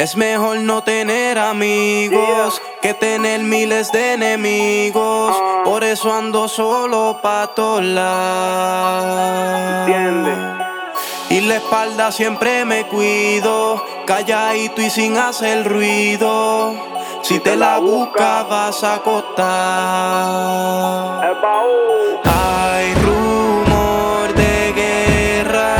Es mejor no tener amigos que tener miles de enemigos. Por eso ando solo pa' todos lados. Y la espalda siempre me cuido, calladito y sin hacer ruido. Si te la buscas vas a costar. Hay rumor de guerra,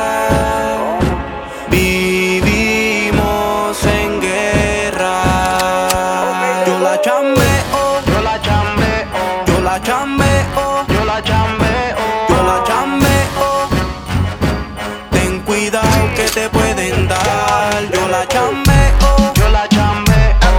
vivimos en guerra. Yo la chambeo, yo la chambeo, yo la chambeo, yo la chambeo, yo la chambeo. Ten cuidado que te pueden dar. Yo la chambeo, yo la chambeo.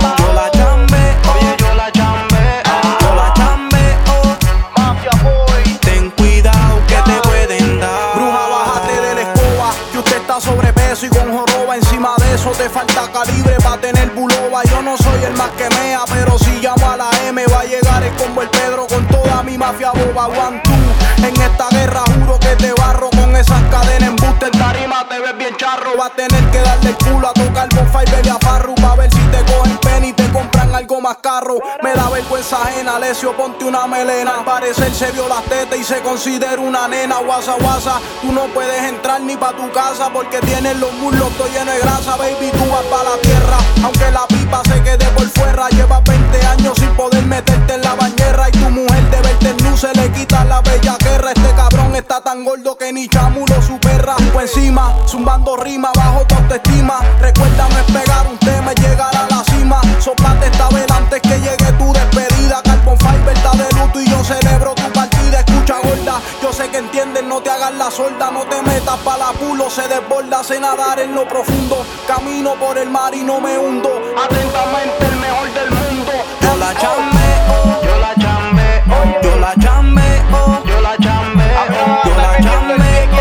Sobrepeso y con joroba, encima de eso te falta calibre pa' tener buloba. Yo no soy el más que mea, pero si llamo a la M va a llegar el combo el Pedro con toda mi mafia boba. One, two, en esta guerra juro que te barro con esas cadenas embuste. En tarima te ves bien charro, va a tener que darle el culo a tocar Bonfire y a Farru pa' ver si te cogen pen y te compran algo más carro. Me da vergüenza ajena, Lesio, ponte una melena. Al parecer se vio las tetas y se considera una nena. Guasa, guasa, tú no puedes entrar ni pa' tu casa porque tienes los muslos todo lleno de grasa. Baby, tú vas pa' la tierra, aunque la pipa se quede por fuera. Llevas 20 años sin poder meterte en la bañera. Y tu mujer de verte en luz se le quita la bellaquerra. Este cabrón está tan gordo que ni Chamulo su perra. Tú encima, zumbando rima, bajo tu autoestima. Recuérdame pegar un tema y llegar a la cima. Soplate esta vela antes que llegue tu despedida. Carbon Fiber está de luto y yo celebro tu partida. Escucha gorda, yo sé que entiendes, no te hagas la sorda. No te metas pa' la pulo, se desborda, sé nadar en lo profundo. Camino por el mar y no me hundo. Atentamente el mejor del mundo. Yo la chambeo, yo la chambeo, yo la chambeo, yo la chambeo, yo la chambeo.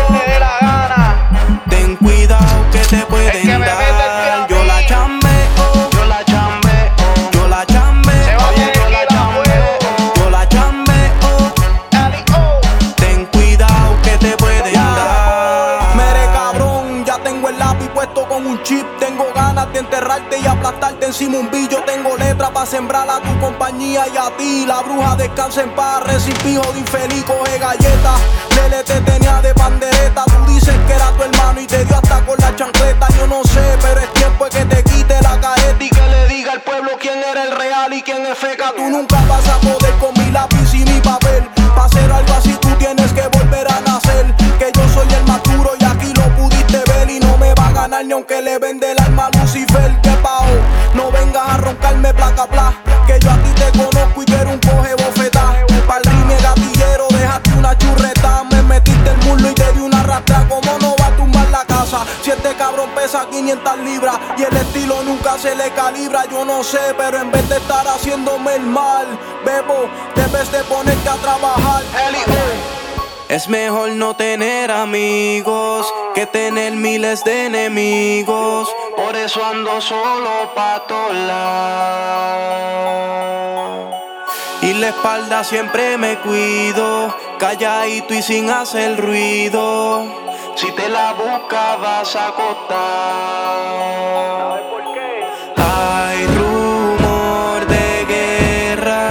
Ten cuidado que te pueden dar. Yo la chambeo, yo la chambeo, yo la chambeo, yo la chambeo, yo la chambeo. Ten cuidado que te pueden dar. Mere cabrón, ya tengo el lápiz puesto con un chip. Tengo ganas de enterrarte y aplastarte encima un billo. Tengo letra pa' sembrar a tu compañía y a ti. La bruja descansa en paz, recipijo de infeliz, coge galletas. Lele te tenía de pandereta. Tú dices que era tu hermano y te dio hasta con la chancleta. Yo no sé, pero es tiempo de que te quite la careta y que le diga al pueblo quién era el real y quién es feca. Tú nunca vas a poder con mi lápiz y mi papel. Pa' hacer algo así tú tienes que volver a nacer. Que yo soy el más duro y aquí lo pudiste ver. Y no me va a ganar ni aunque le vende el alma a Lucifer. Que pao, no vengas a roncarme placa pla. Que yo a ti te conozco y quiero un coge bofetá. Pa'l rime gatillero dejaste una churreta. Me metiste el muslo y te di una rastra. ¿Cómo no va a tumbar la casa? Si este cabrón pesa 500 libras y el estilo nunca se le calibra. Yo no sé, pero en vez de estar haciéndome el mal, bebo, debes de ponerte a trabajar. Es mejor no tener amigos que tener miles de enemigos. Por eso ando solo pa' todos lados. Y la espalda siempre me cuido, calladito y sin hacer ruido. Si te la buscas vas a costar. Hay rumor de guerra,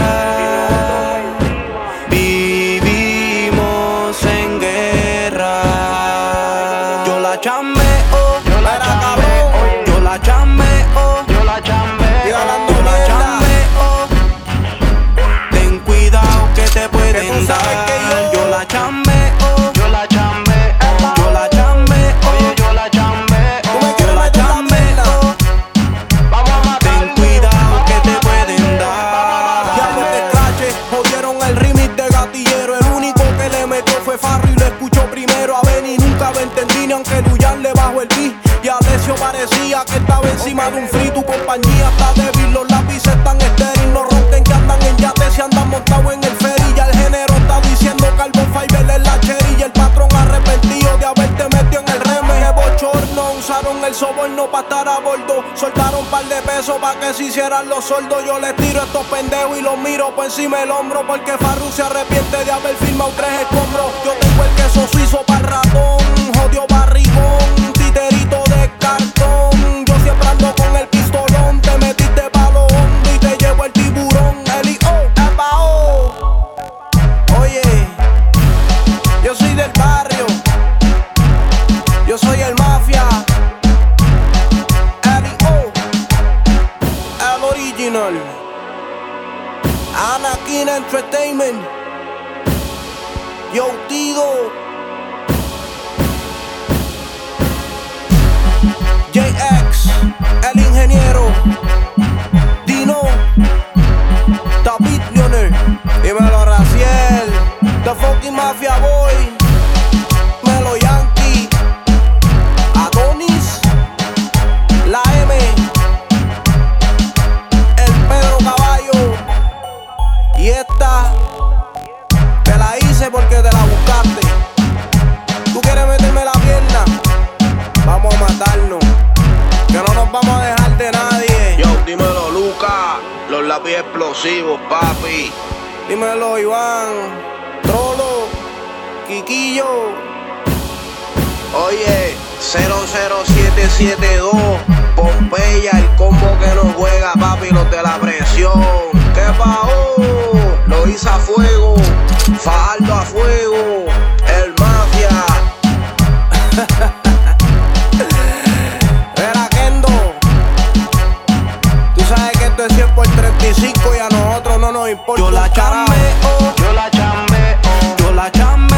vivimos en guerra. Yo la chambeo, yo la chambeo, yo la chambeo, yo la chambeo, yo la chambeo. Ten cuidado que te pueden dar. Yo la chambeo, yo la chambeo, yo la chambeo, oye yo la chambeo, yo la chambeo. Vamos a matar. Ten cuidado que te pueden dar. Ya los descraches jodieron el remix de Gatillero. El único que le metió fue Farru y lo escuchó primero. A Benny nunca lo entendí ni aunque Luyan le bajó el beat. Y a Lesio parecía que estaba encima de un free. Tu compañía está débil, los lápices están estéril. No ronquen que andan en yates y andan montados en el ferry. Ya el género está diciendo Carbon Fiber es la cherry. Y el patrón arrepentido de haberte metido en el reme. Que bochorno, usaron el soborno pa' estar a bordo. Soltaron un par de pesos pa' que se hicieran los sordos. Yo les tiro estos pendejos y los miro por encima del hombro. Porque Farru se arrepiente de haber firmado 3 escombros. Yo tengo el queso suizo pa'l ratón, jodió barrigón, titerito de cartón. Yo siempre ando con el Junior, Anakin Entertainment, Yo Tigo, JX, el ingeniero, Dino, David Leonel, dímelo Raciel, The Fucking Mafia Boy, Melo Yankee, Adonis, la M, el Pedro Caballo. Y esta te la hice porque te la buscaste. ¿Tú quieres meterme la pierna? Vamos a matarnos, que no nos vamos a dejar de nadie. Yo, dímelo Luca, los lápices explosivos, papi. Dímelo Iván, Trollo, Quiquillo. Oye, 00772, Pompeya, el combo que nos juega, papi, los de la presión. ¿Qué pasó? Lo hice a fuego, Fajardo a fuego, el Mafia. Era Kendo, tú sabes que esto es 100 por 35 y a nosotros no nos importa. Yo la un carajo. chambeo, yo la chambeo, yo la chambeo.